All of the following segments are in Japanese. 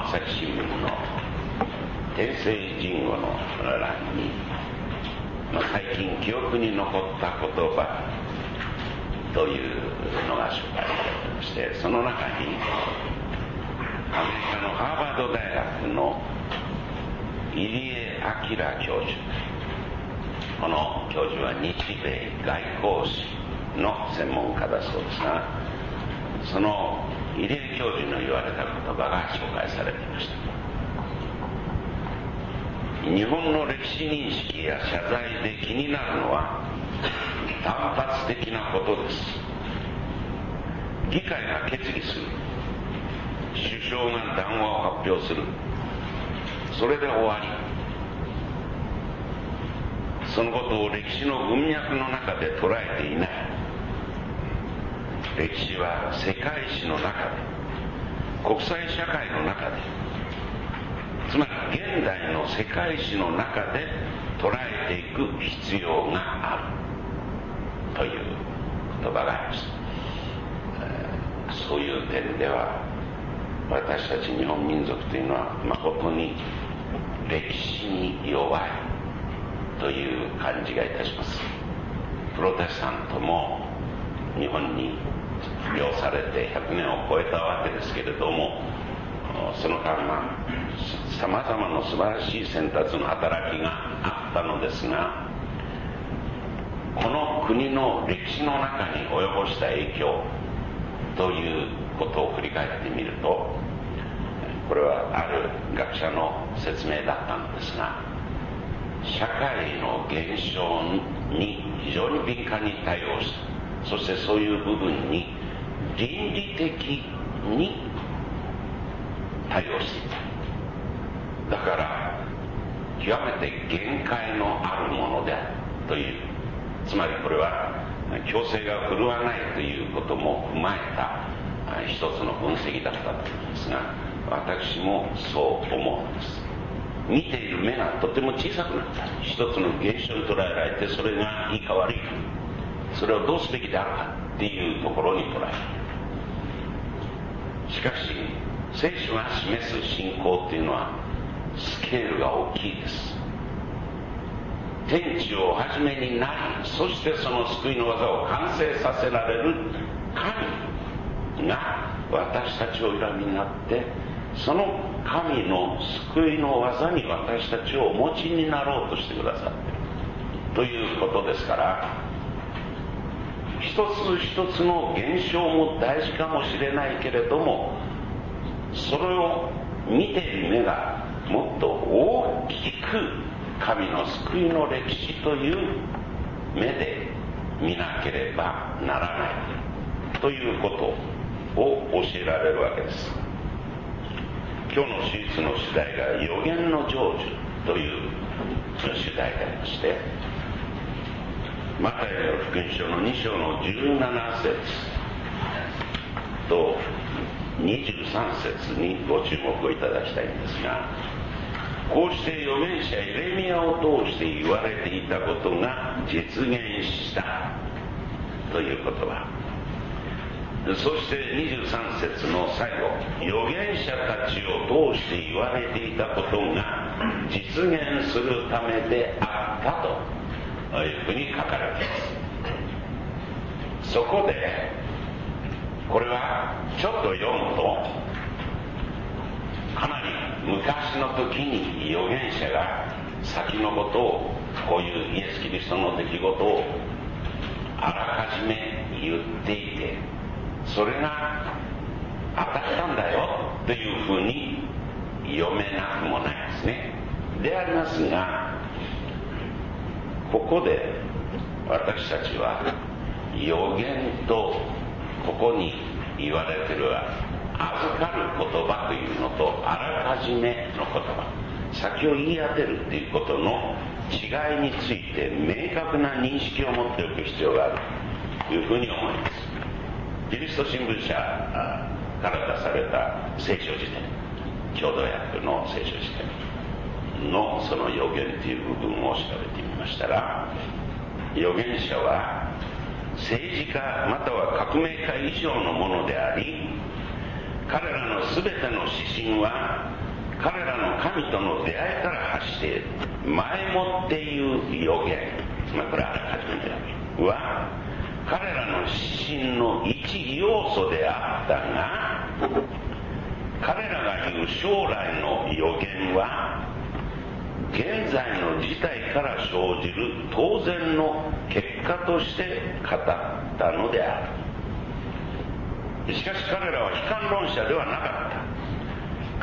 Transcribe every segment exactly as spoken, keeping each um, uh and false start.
朝日新聞の天聖人語の欄に、まあ、最近記憶に残った言葉というのが紹介されていまして、その中にアメリカのハーバード大学の入江明教授、この教授は日米外交史の専門家だそうですが、その入江教授の言われた言葉が紹介されていました。日本の歴史認識や謝罪で気になるのは単発的なことです。議会が決議する、首相が談話を発表する、それで終わり。そのことを歴史の文脈の中で捉えていない。歴史は世界史の中で、国際社会の中で、つまり現代の世界史の中で捉えていく必要があるという言葉があります。そういう点では私たち日本民族というのは誠に歴史に弱いという感じがいたします。プロテスタントも日本に布教されてひゃくねんを超えたわけですけれども、その間はさまざまな素晴らしい先達の働きがあったのですが、この国の歴史の中に及ぼした影響ということを振り返ってみると、これはある学者の説明だったのですが、社会の現象に非常に敏感に対応した、そしてそういう部分に倫理的に対応していた。だから極めて限界のあるものであるという、つまりこれは強制が振るわないということも踏まえた一つの分析だったと思うんですが、私もそう思うんです。見ている目がとても小さくなった。一つの現象に捉えられて、それがいいか悪いか、それをどうすべきであるかっていうところに捉える。しかし聖書が示す信仰っていうのはスケールが大きいです。天地をお始めになり、そしてその救いの技を完成させられる神が私たちをお選びになって、その神の救いの技に私たちをお持ちになろうとしてくださっているということですから、一つ一つの現象も大事かもしれないけれども、それを見ている目がもっと大きく神の救いの歴史という目で見なければならないということを教えられるわけです。今日の手術の主題が予言の成就という主題でありまして、マタイの福音書のに章のじゅうなな節とにじゅうさん節にご注目をいただきたいんですが、こうして預言者エレミヤを通して言われていたことが実現したという言葉、そしてにじゅうさん節の最後、預言者たちを通して言われていたことが実現するためであったというふうに書かれています。そこでこれはちょっと読むと、かなり昔の時に預言者が先のことを、こういうイエス・キリストの出来事をあらかじめ言っていて、それが当たったんだよというふうに読めなくもないですね。でありますが、ここで私たちは預言とここに言われている預かる言葉というのとあらかじめの言葉、先を言い当てるということの違いについて明確な認識を持っておく必要があるというふうに思います。キリスト新聞社から出された聖書辞典、共同訳の聖書辞典のその預言という部分を調べてみましたら、預言者は政治家または革命家以上のものであり、 彼らの全ての指針は彼らの神との出会いから発している。前もっていう予言、つまりこれあらかじめの予言は彼らの指針の一要素であったが、彼らが言う将来の予言は現在の事態から生じる当然の結果として語ったのである。しかし彼らは悲観論者ではなかった。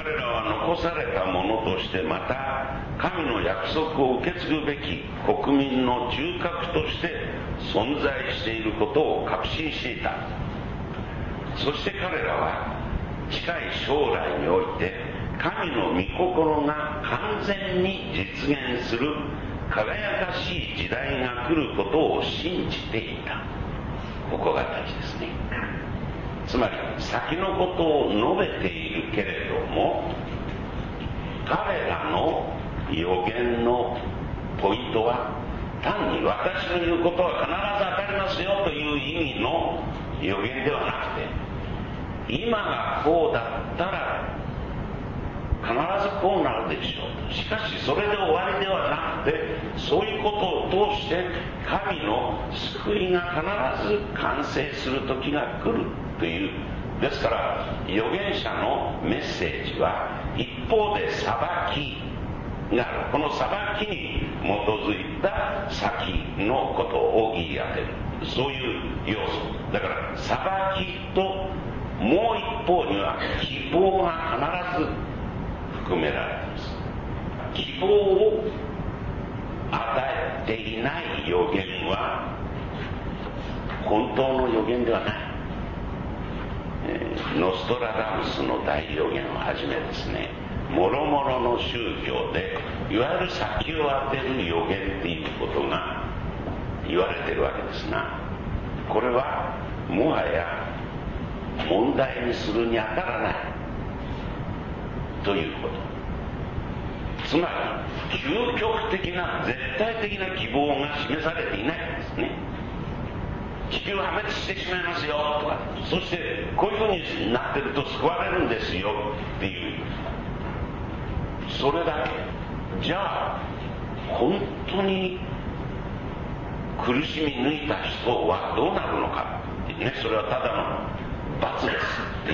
彼らは残されたものとして、また神の約束を受け継ぐべき国民の中核として存在していることを確信していた。そして彼らは近い将来において神の御心が完全に実現する輝かしい時代が来ることを信じていた。ここが大事ですね。つまり先のことを述べているけれども、彼らの予言のポイントは単に私の言うことは必ず当たりますよという意味の予言ではなくて、今がこうだったら必ずこうなるでしょう。しかしそれで終わりではなくて、そういうことを通して神の救いが必ず完成する時が来るという。ですから預言者のメッセージは一方で裁きがある。この裁きに基づいた先のことを言い当てる、そういう要素だから、裁きともう一方には希望が必ず含められています。希望を与えていない予言は本当の予言ではない。えー、ノストラダムスの大予言をはじめですね、もろもろの宗教でいわゆる先を当てる予言っていうことが言われているわけですが、これはもはや問題にするに当たらないということ。つまり究極的な絶対的な希望が示されていないんですね。地球破滅してしまいますよとか、そしてこういうふうになってると救われるんですよっていう、それだけ。じゃあ本当に苦しみ抜いた人はどうなるのかっていうね、それはただの罰ですっていう、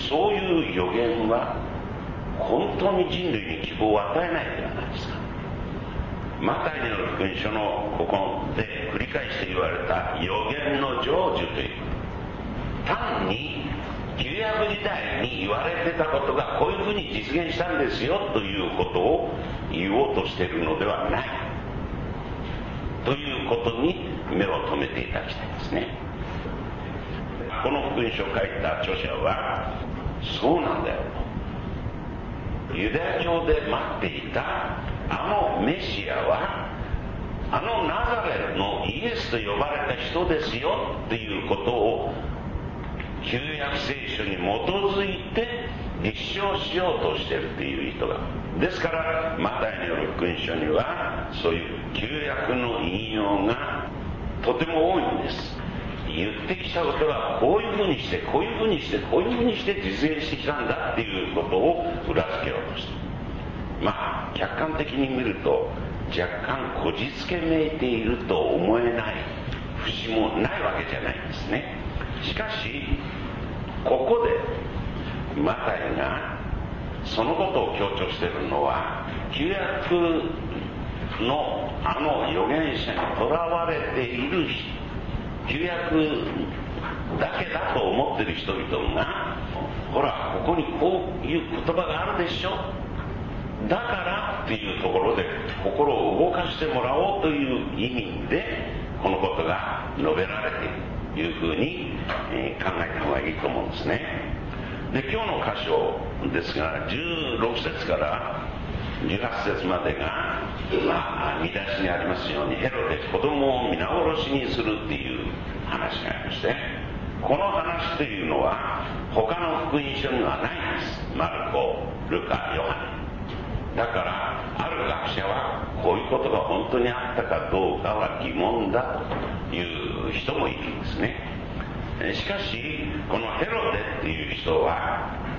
そういう予言は本当に人類に希望を与えないではないですか。マタイによる福音書のここで繰り返して言われた予言の成就という、単に旧約時代に言われてたことがこういうふうに実現したんですよということを言おうとしているのではないということに目を留めていただきたいですね。この福音書を書いた著者はそうなんだよと、ユダヤ教で待っていたあのメシアはあのナザレのイエスと呼ばれた人ですよっていうことを旧約聖書に基づいて立証しようとしているという意図が。ですからマタイによる福音書にはそういう旧約の引用がとても多いんです。言ってきたことはこういうふうにしてこういうふうにしてこういうふうにして実現してきたんだっていうことを裏付けようとしている。まあ客観的に見ると若干こじつけめいていると思えない節もないわけじゃないんですね。しかしここでマタイがそのことを強調しているのは、旧約のあの預言者にとらわれている、旧約だけだと思っている人々が、ほらここにこういう言葉があるでしょ、だからっていうところで心を動かしてもらおうという意味でこのことが述べられているというふうに、えー、考えた方がいいと思うんですね。で今日の箇所ですが、じゅうろく節からじゅうはち節までが、まあ、見出しにありますようにヘロデ子供を皆殺しにするっていう話がありまして、この話というのは他の福音書にはないんです。マルコ、ルカ、ヨハネだから、ある学者はこういうことが本当にあったかどうかは疑問だという人もいるんですね。しかしこのヘロデっていう人は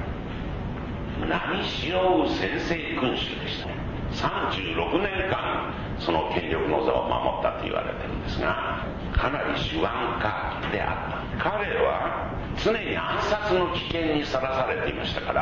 何しよう先制君主でしたね。さんじゅうろくねんかんその権力の座を守ったと言われてるんですが、かなり手腕家であった。彼は常に暗殺の危険にさらされていましたから、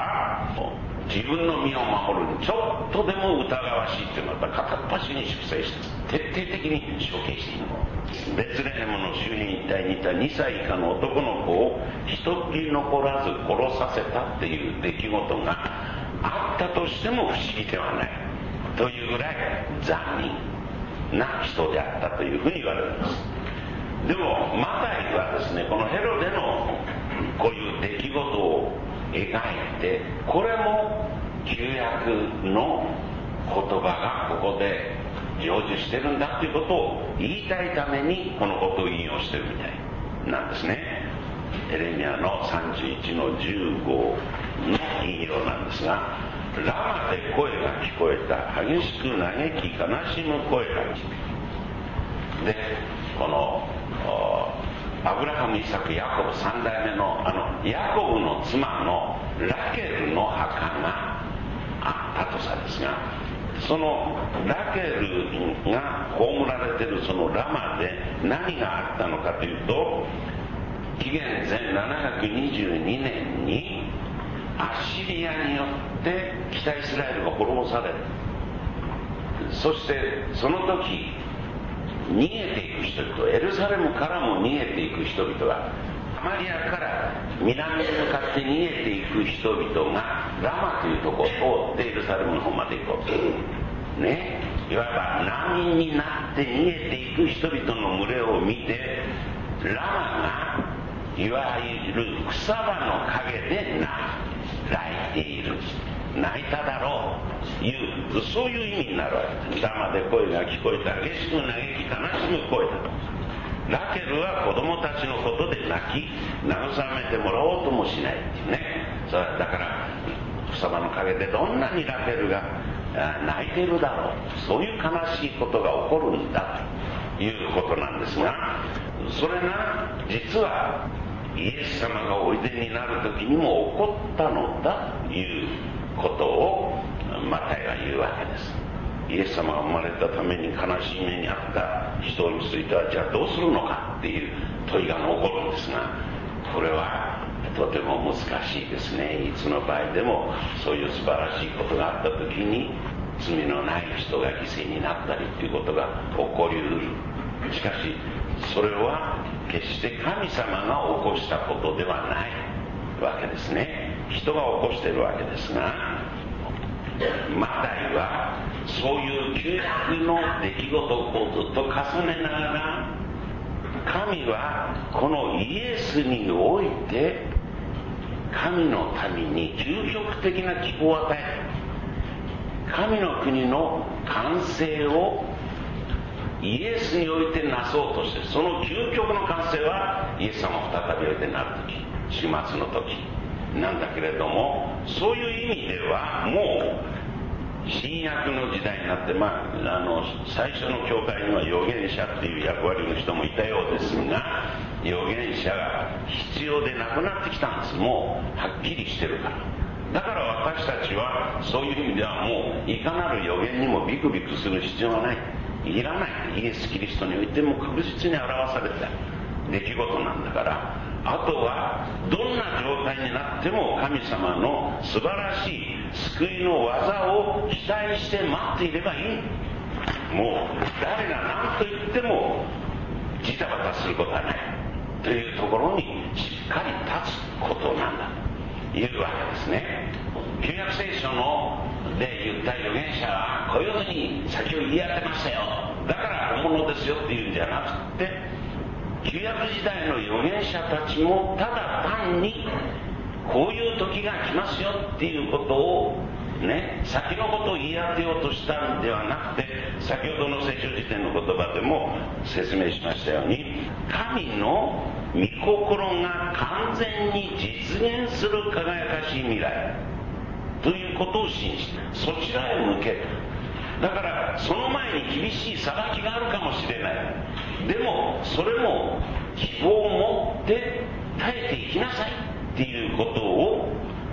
自分の身を守るにちょっとでも疑わしいっていうのは片っ端に粛清して徹底的に処刑している。ベツレヘムの周辺一帯にいたにさい以下の男の子を一人残らず殺させたっていう出来事があったとしても不思議ではないというぐらい残忍な人であったというふうに言われるんです。でもマタイはですね、このヘロデのこういう出来事を描いて、これも旧約の言葉がここで成就してるんだということを言いたいためにこのことを引用してるみたいなんですね。エレミヤのさんじゅういちのじゅうごの引用なんですが、ラマで声が聞こえた、激しく嘆き悲しむ声が聞こえた。で、このアブラハム、イサク、ヤコブさん代目のあのヤコブの妻のラケルの墓があったとさですが、そのラケルが葬られているそのラマで何があったのかというと、紀元前ななひゃくにじゅうにねんにアッシリアによって北イスラエルが滅ぼされる。そしてその時逃げていく人々、エルサレムからも逃げていく人々が、サマリアから南に向かって逃げていく人々がラマというところを通ってエルサレムの方まで行こうとね、いわば難民になって逃げていく人々の群れを見て、ラマがいわゆる草葉の陰で泣いている、泣いただろうという、そういう意味になるわけです。ラマで声が聞こえた、激しく嘆き悲しむ声だと。ラケルは子供たちのことで泣き慰めてもらおうともしないっていうね。それだから草葉の陰でどんなにラケルが泣いているだろう、そういう悲しいことが起こるんだということなんですが、それが実はイエス様がおいでになる時にも起こったのだということをマタイは言うわけです。イエス様が生まれたために悲しい目にあった人についてはじゃあどうするのかっていう問いが残るんですが、これはとても難しいですね。いつの場合でもそういう素晴らしいことがあった時に罪のない人が犠牲になったりということが起こりうる。しかしそれは決して神様が起こしたことではないわけですね。人が起こしているわけですが、マタイはそういう旧約の出来事をずっと重ねながら、神はこのイエスにおいて神の民に究極的な希望を与えた。神の国の完成をイエスにおいてなそうとして、その究極の完成はイエス様が再びおいでになる時、終末の時なんだけれども、そういう意味ではもう新約の時代になって、まあ、あの最初の教会には預言者っていう役割の人もいたようですが、預言者が必要でなくなってきたんです。もうはっきりしてるから。だから私たちはそういう意味ではもういかなる預言にもビクビクする必要はない、いらない。イエス・キリストにおいても確実に表された出来事なんだから、あとはどんな状態になっても神様の素晴らしい救いの技を期待して待っていればいい。もう誰が何と言ってもジタバタすることはないというところにしっかり立つことなんだというわけですね。旧約聖書ので言った預言者はこういうふうに先を言い当てましたよ、だから本物ですよっていうんじゃなくて、旧約時代の預言者たちもただ単にこういう時が来ますよっていうことをね、先のことを言い当てようとしたんではなくて、先ほどの聖書辞典の言葉でも説明しましたように、神の御心が完全に実現する輝かしい未来ということを信じてそちらへ向ける。だからその前に厳しい裁きがあるかもしれない。でもそれも希望を持って耐えていきなさいっていうことを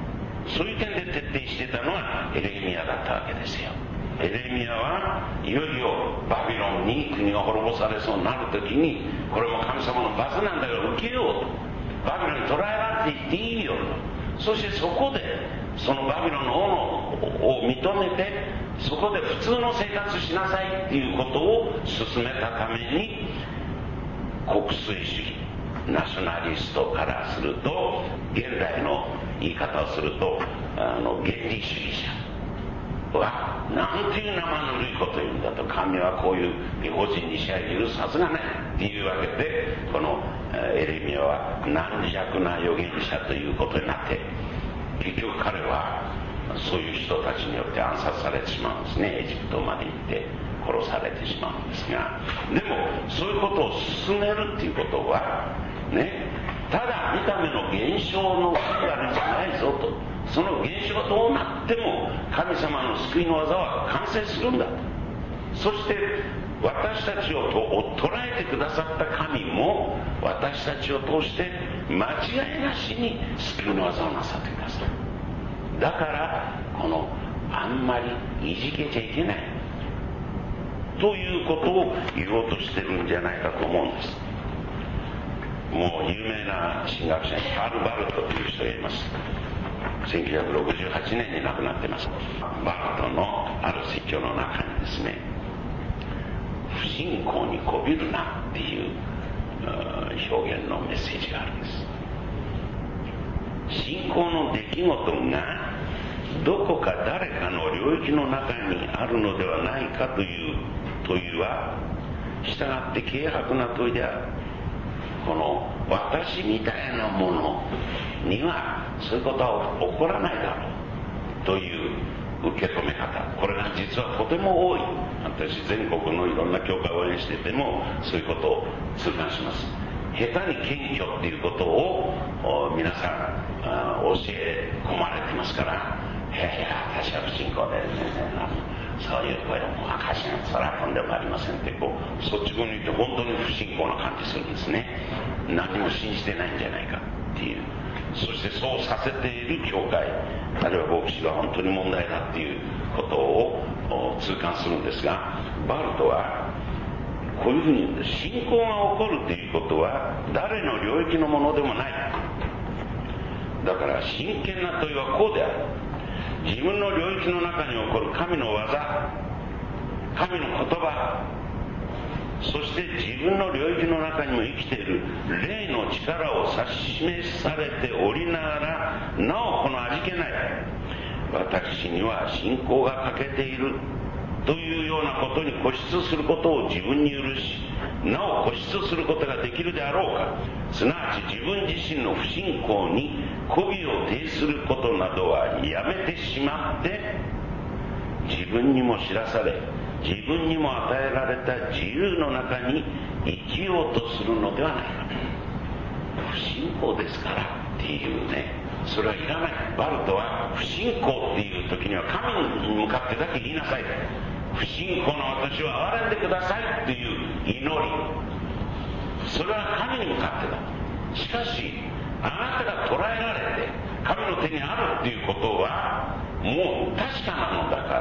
そういう点で徹底してたのはエレミヤだったわけですよ。エレミヤはいよいよバビロンに国が滅ぼされそうになるときに、これも神様の罰なんだから受けようと、バビロンに捕らえられていっていいよと、そしてそこでそのバビロンの王を認めて、そこで普通の生活しなさいっていうことを進めたために、国粋主義ナショナリストからすると、現代の言い方をするとあの原理主義者はなんていう生ぬるいことを言うんだと、神はこういう異邦人に支配許すはずがないっていうわけで、このエレミヤは軟弱な預言者ということになって、結局彼はそういう人たちによって暗殺されてしまうんですね。エジプトまで行って殺されてしまうんですが、でもそういうことを進めるっていうことはね、ただ見た目の現象の救いがあるんじゃないぞと、その現象がどうなっても神様の救いの技は完成するんだと、そして私たちを捉えてくださった神も私たちを通して間違いなしに救いの技をなさってください。だからこのあんまりいじけちゃいけないということを言おうとしてるんじゃないかと思うんです。もう有名な神学者にカール・バルトという人がいます。せんきゅうひゃくろくじゅうはちねんに亡くなっています。バルトのある説教の中にですね、不信仰にこびるなっていう表現のメッセージがあるんです。信仰の出来事がどこか誰かの領域の中にあるのではないかという問いは、従って軽薄な問いである。この私みたいなものにはそういうことは起こらないだろうという受け止め方、これが実はとても多い。私全国のいろんな教会を応援しててもそういうことを痛感します。下手に謙虚っていうことを皆さん教え込まれてますから、いやいや私は不信仰で全然そういう声を証がそらとんでもありませんってこう率直に言って本当に不信仰な感じするんですね。何も信じてないんじゃないかっていう、そしてそうさせている教会あるいは牧師が本当に問題だっていうことを痛感するんですが、バルトはこういうふうに言うんです。信仰が起こるということは誰の領域のものでもない。だから真剣な問いはこうである。自分の領域の中に起こる神の技、神の言葉、そして自分の領域の中にも生きている霊の力を指し示されておりながら、なおこの味気ない私には信仰が欠けているというようなことに固執することを自分に許し、なお固執することができるであろうか。すなわち自分自身の不信仰に媚びを呈することなどはやめてしまって、自分にも知らされ自分にも与えられた自由の中に生きようとするのではないか。不信仰ですからっていうね、それはいらない。バルトは不信仰っていう時には神に向かってだけ言いなさい。不信仰の私を憐れんでくださいっていう祈り、それは神に向かってだ。しかしあなたが捉えられて神の手にあるっていうことはもう確かなのだから、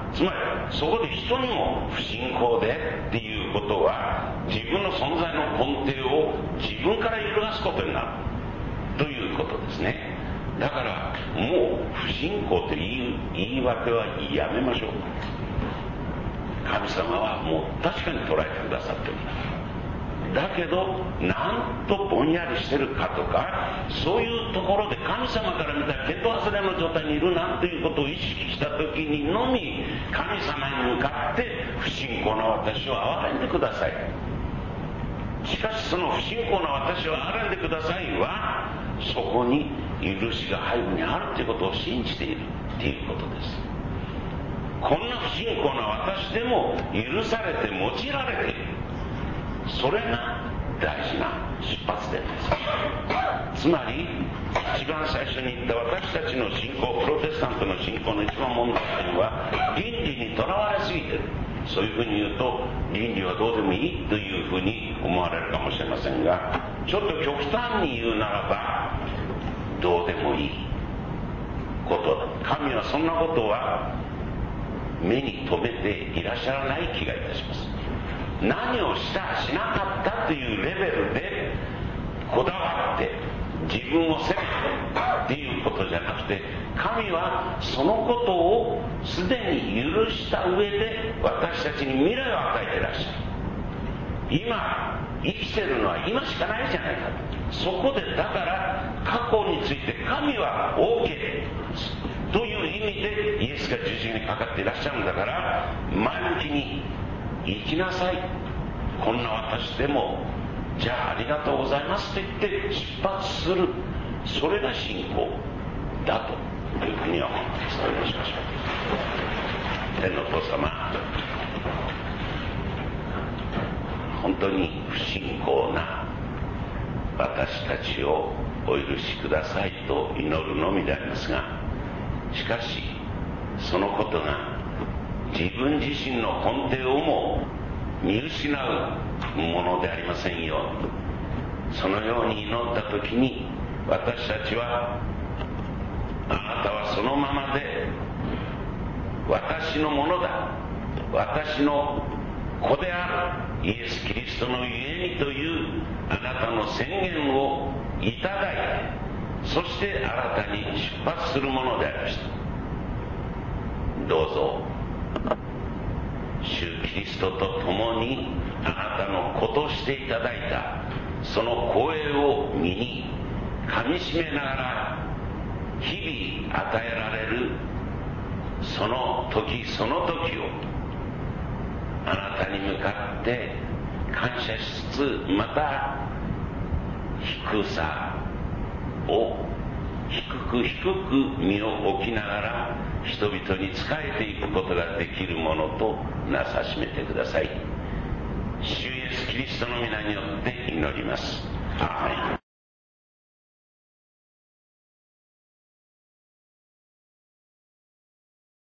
つまりそこで人にも不信仰でっていうことは自分の存在の根底を自分から揺るがすことになるということですね。だからもう不信仰という言い訳はやめましょう。神様はもう確かに捉えてくださってるんだ。だけどなんとぼんやりしてるかとか、そういうところで神様から見たら見当外れの状態にいるなんていうことを意識した時にのみ、神様に向かって不信仰な私を憐れんでください。しかしその不信仰な私を憐れんでくださいは、そこに許しが背後にあるということを信じているということです。こんな不信仰な私でも許されて用いられている、それが大事な出発点です。つまり一番最初に言った私たちの信仰、プロテスタントの信仰の一番問題点は倫理にとらわれすぎている。そういうふうに言うと倫理はどうでもいいというふうに思われるかもしれませんが、ちょっと極端に言うならばどうでもいい。 ことだ。神はそんなことは目に留めていらっしゃらない気がいたします。何をしたしなかったというレベルでこだわって自分を責めてっていうことじゃなくて、神はそのことをすでに許した上で私たちに未来を与えていらっしゃる。今生きてるのは今しかないじゃないかと。そこでだから過去について神は OK という意味でイエスが十字架にかかっていらっしゃるんだから、前向きに生きなさい。こんな私でもじゃあありがとうございますと言って出発する、それが信仰だというふうには思います。お祈りしましょう。天のお父様、本当に不信仰な私たちをお許しくださいと祈るのみでありますが、しかしそのことが自分自身の根底をも見失うものでありませんように。そのように祈ったときに私たちは、あなたはそのままで私のものだ、私の子であるイエス・キリストのゆえにというあなたの宣言をいただいて、そして新たに出発するものでありました。どうぞ主キリストと共にあなたの子としていただいたその光栄を身にかみしめながら、日々与えられるその時その時をあなたに向かって感謝しつつ、また低さを低く低く身を置きながら人々に仕えていくことができるものとなさしめてください。主イエスキリストの皆によって祈ります。アーメン。